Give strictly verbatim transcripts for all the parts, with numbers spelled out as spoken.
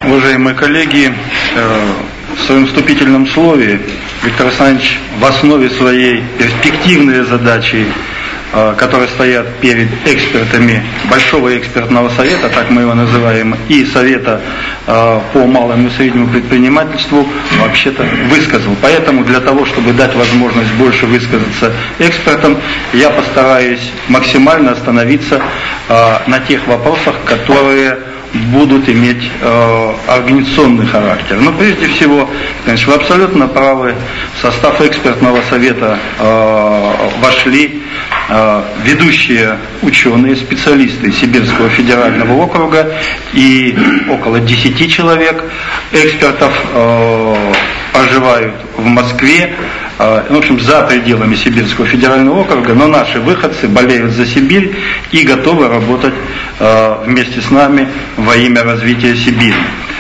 Уважаемые коллеги, в своем вступительном слове Виктор Александрович в основе своей перспективные задачи, которые стоят перед экспертами Большого экспертного совета, так мы его называем, и Совета по малому и среднему предпринимательству, вообще-то высказал. Поэтому для того, чтобы дать возможность больше высказаться экспертам, я постараюсь максимально остановиться на тех вопросах, которые будут иметь э, организационный характер. Но прежде всего, конечно, вы абсолютно правы, в состав экспертного совета э, вошли э, ведущие ученые, специалисты Сибирского федерального округа и около десяти человек экспертов э, проживают в Москве, э, в общем, за пределами Сибирского федерального округа, но наши выходцы болеют за Сибирь и готовы работать э, вместе с нами во имя развития Сибири.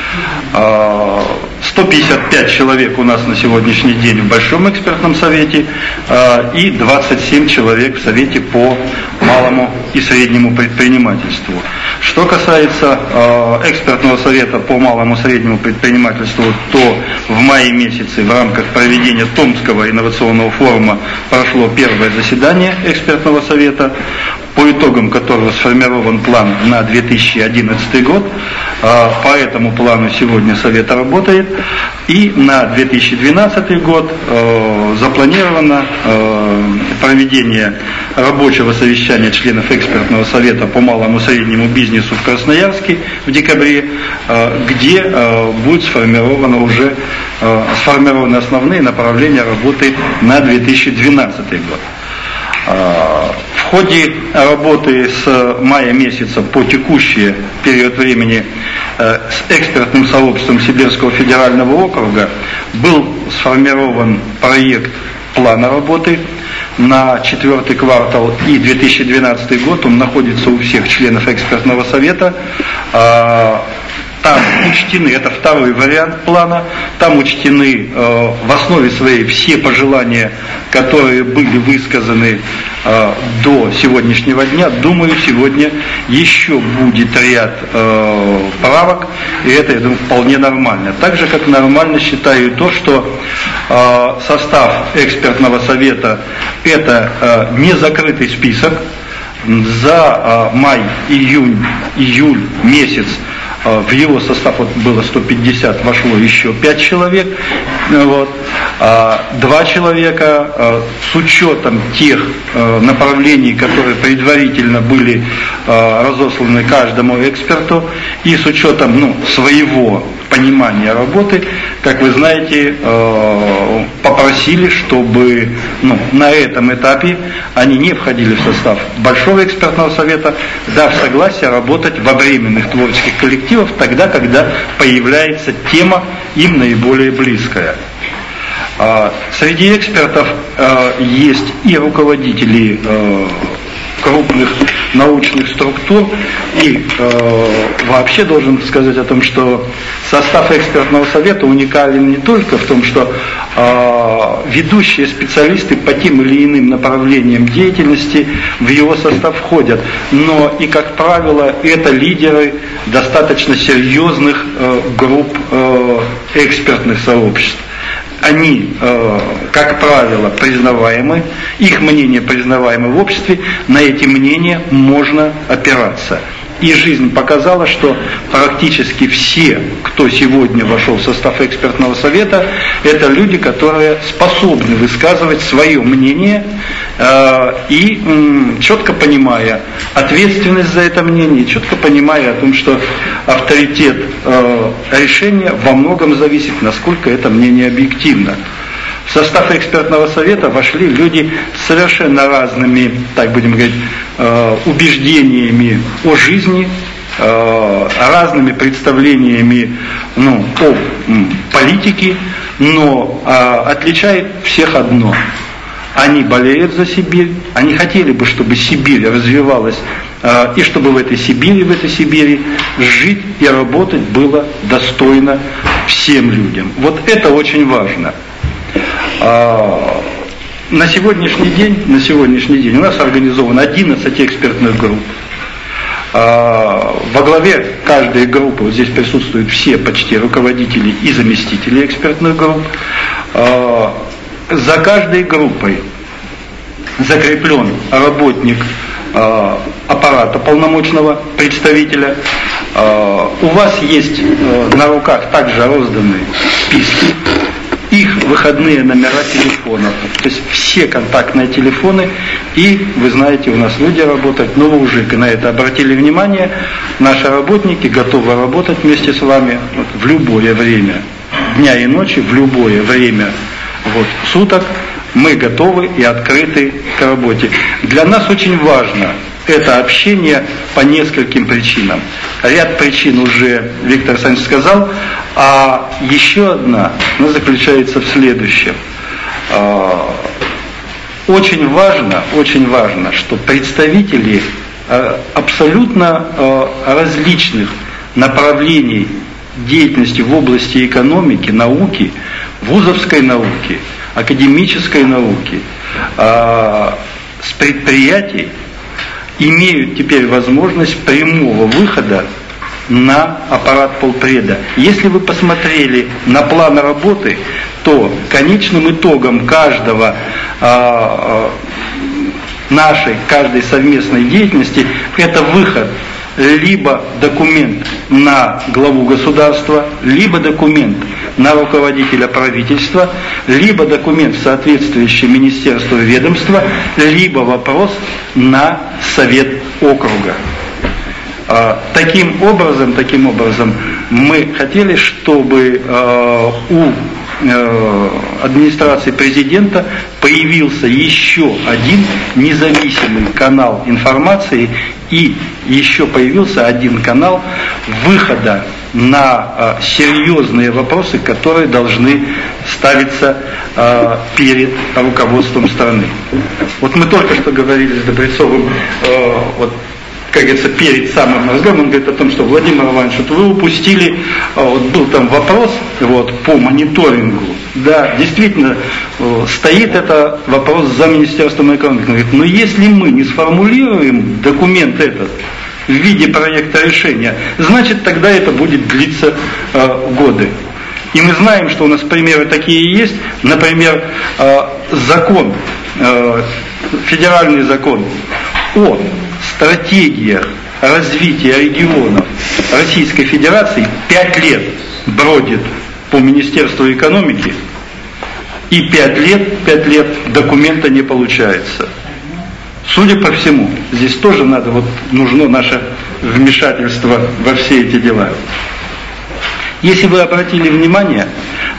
сто пятьдесят пять человек у нас на сегодняшний день в Большом экспертном совете и двадцать семь человек в Совете по малому и среднему предпринимательству. Что касается экспертного совета по малому и среднему предпринимательству, то в мае месяце в рамках проведения Томского инновационного форума прошло первое заседание экспертного совета, по итогам которого сформирован план на две тысячи одиннадцатый год. По этому плану сегодня Совет работает. И на две тысячи двенадцатый год запланировано проведение рабочего совещания членов экспертного совета по малому и среднему бизнесу в Красноярске в декабре, где будут сформированы уже сформированы основные направления работы на две тысячи двенадцатый год. В ходе работы с мая месяца по текущий период времени с экспертным сообществом Сибирского федерального округа был сформирован проект плана работы на четвертый квартал и две тысячи двенадцатый год. Он находится у всех членов экспертного совета. Там учтены, это второй вариант плана, там учтены э, в основе своей все пожелания, которые были высказаны э, до сегодняшнего дня. Думаю, сегодня еще будет ряд э, правок, и это, я думаю, вполне нормально. Так же, как нормально считаю то, что э, состав экспертного совета – это э, не закрытый список. За э, май, июнь, июль месяц в его состав вот было сто пятьдесят, вошло еще пять человек, вот, два человека с учетом тех направлений, которые предварительно были разосланы каждому эксперту, и с учетом ну, своего понимания работы, как вы знаете, попросили, чтобы ну, на этом этапе они не входили в состав Большого экспертного совета, дав согласие работать во временных творческих коллективах тогда, когда появляется тема им наиболее близкая. Среди экспертов есть и руководители крупных научных структур, и э, вообще должен сказать о том, что состав экспертного совета уникален не только в том, что э, ведущие специалисты по тем или иным направлениям деятельности в его состав входят, но и, как правило, это лидеры достаточно серьезных э, групп э, экспертных сообществ. Они, э, как правило, признаваемы, их мнение признаваемо в обществе, на эти мнения можно опираться. И жизнь показала, что практически все, кто сегодня вошел в состав экспертного совета, это люди, которые способны высказывать свое мнение э, и м, четко понимая ответственность за это мнение, четко понимая о том, что авторитет э, решения во многом зависит, насколько это мнение объективно. В состав экспертного совета вошли люди с совершенно разными, так будем говорить, убеждениями о жизни, разными представлениями ну, о политике, но отличает всех одно. Они болеют за Сибирь, они хотели бы, чтобы Сибирь развивалась, и чтобы в этой Сибири, в этой Сибири жить и работать было достойно всем людям. Вот это очень важно. На сегодняшний день, на сегодняшний день у нас организовано одиннадцать экспертных групп. Во главе каждой группы, вот здесь присутствуют все почти руководители и заместители экспертных групп. За каждой группой закреплен работник аппарата полномочного представителя. У вас есть на руках также розданы списки, их выходные номера телефонов, то есть все контактные телефоны, и вы знаете, у нас люди работают, но вы уже на это обратили внимание, наши работники готовы работать вместе с вами вот, в любое время дня и ночи, в любое время вот, суток, мы готовы и открыты к работе. Для нас очень важно это общение по нескольким причинам. Ряд причин уже Виктор Александрович сказал, а еще одна она заключается в следующем. Очень важно, очень важно, что представители абсолютно различных направлений деятельности в области экономики, науки, вузовской науки, академической науки, с предприятий, имеют теперь возможность прямого выхода на аппарат полпреда. Если вы посмотрели на план работы, то конечным итогом каждого э, нашей, каждой совместной деятельности это выход либо документ на главу государства, либо документ на руководителя правительства, либо документ в соответствующее министерство и ведомство, либо вопрос на совет округа. Таким образом, таким образом, мы хотели, чтобы у администрации президента появился еще один независимый канал информации и еще появился один канал выхода на серьезные вопросы, которые должны ставиться перед руководством страны. Вот мы только что говорили с Добрецовым, вот, как говорится, перед самым разговором, он говорит о том, что Владимир Иванович, вот вы упустили, вот был там вопрос вот, по мониторингу. Да, действительно, стоит это вопрос за Министерством экономики. Он говорит, но если мы не сформулируем документ этот в виде проекта решения, значит тогда это будет длиться э, годы. И мы знаем, что у нас примеры такие есть, например, э, закон, э, федеральный закон о стратегиях развития регионов Российской Федерации пять лет бродит по Министерству экономики, и пять лет, пять лет документа не получается. Судя по всему, здесь тоже надо, вот, нужно наше вмешательство во все эти дела. Если вы обратили внимание,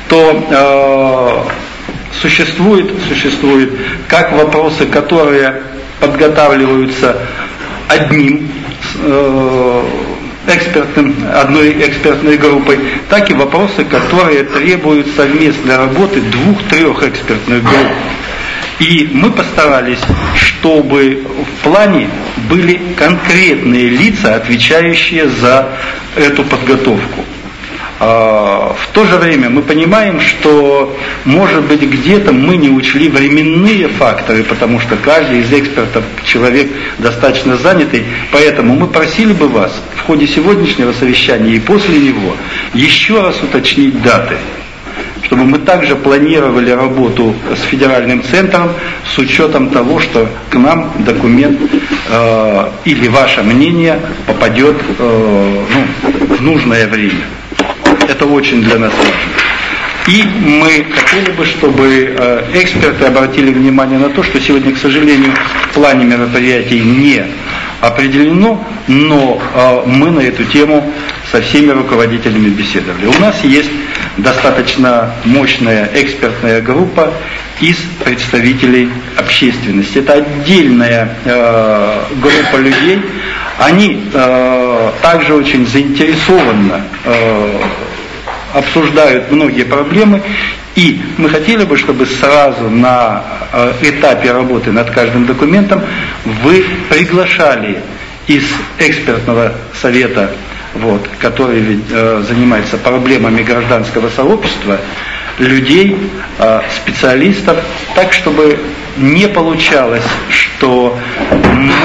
то э, существует, существует как вопросы, которые подготавливаются одним э, экспертным, одной экспертной группой, так и вопросы, которые требуют совместной работы двух-трех экспертных групп. И мы постарались, чтобы в плане были конкретные лица, отвечающие за эту подготовку. В то же время мы понимаем, что, может быть, где-то мы не учли временные факторы, потому что каждый из экспертов человек достаточно занятый, поэтому мы просили бы вас в ходе сегодняшнего совещания и после него еще раз уточнить даты, чтобы мы также планировали работу с федеральным центром с учетом того, что к нам документ э, или ваше мнение попадет э, ну, в нужное время. Это очень для нас важно. И мы хотели бы, чтобы э, эксперты обратили внимание на то, что сегодня, к сожалению, в плане мероприятий не определено, но э, мы на эту тему со всеми руководителями беседовали. У нас есть достаточно мощная экспертная группа из представителей общественности. Это отдельная э, группа людей. Они э, также очень заинтересованно э, обсуждают многие проблемы. И мы хотели бы, чтобы сразу на э, этапе работы над каждым документом вы приглашали из экспертного совета, вот, который э, занимается проблемами гражданского сообщества, людей, э, специалистов, так, чтобы не получалось, что мы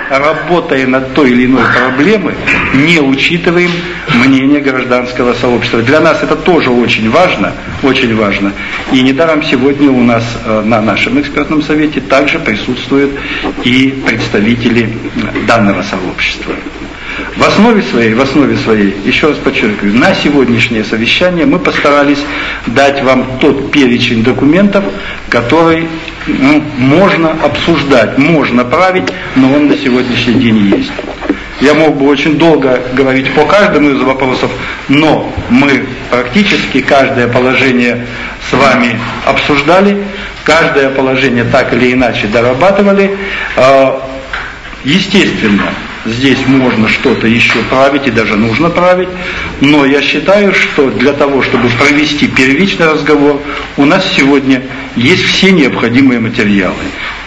работая над той или иной проблемой, не учитываем мнение гражданского сообщества. Для нас это тоже очень важно, очень важно. И недаром сегодня у нас на нашем экспертном совете также присутствуют и представители данного сообщества. В основе своей, в основе своей, еще раз подчеркиваю, на сегодняшнее совещание мы постарались дать вам тот перечень документов, который ну, можно обсуждать, можно править, но он на сегодняшний день есть. Я мог бы очень долго говорить по каждому из вопросов, но мы практически каждое положение с вами обсуждали, каждое положение так или иначе дорабатывали. Естественно, здесь можно что-то еще править и даже нужно править, но я считаю, что для того, чтобы провести первичный разговор, у нас сегодня есть все необходимые материалы.